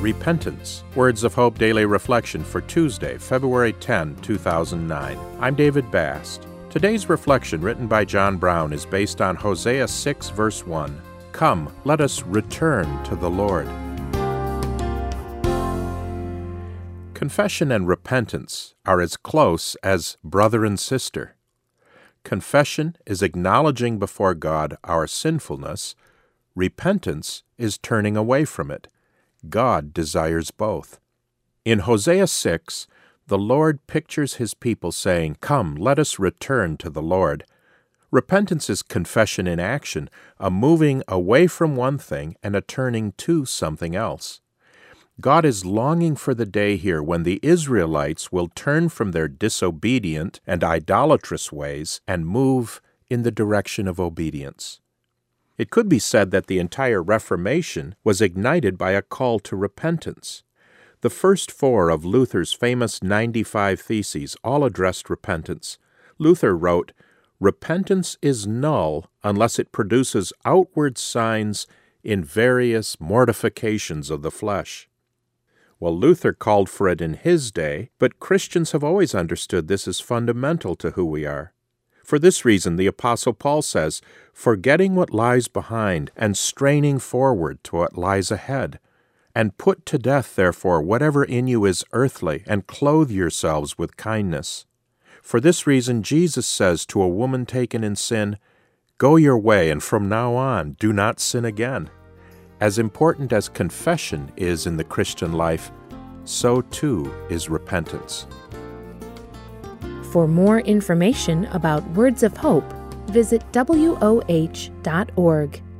Repentance. Words of Hope Daily Reflection for Tuesday, February 10, 2009. I'm David Bast. Today's reflection, written by John Brown, is based on Hosea 6, verse 1. Come, let us return to the Lord. Confession and repentance are as close as brother and sister. Confession is acknowledging before God our sinfulness. Repentance is turning away from it. God desires both. In Hosea 6, the Lord pictures His people saying, Come, let us return to the Lord. Repentance is confession in action, a moving away from one thing and a turning to something else. God is longing for the day here when the Israelites will turn from their disobedient and idolatrous ways and move in the direction of obedience. It could be said that the entire Reformation was ignited by a call to repentance. The first four of Luther's famous 95 Theses all addressed repentance. Luther wrote, "Repentance is null unless it produces outward signs in various mortifications of the flesh." Well, Luther called for it in his day, but Christians have always understood this as fundamental to who we are. For this reason, the Apostle Paul says, "Forgetting what lies behind, and straining forward to what lies ahead. And put to death, therefore, whatever in you is earthly, and clothe yourselves with kindness." For this reason, Jesus says to a woman taken in sin, "Go your way, and from now on, do not sin again." As important as confession is in the Christian life, so too is repentance. For more information about Words of Hope, visit woh.org.